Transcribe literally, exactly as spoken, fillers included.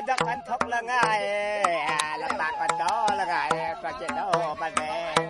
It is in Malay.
จะกันทกละไงละปากกันดอละไงก็จะดอบันแบ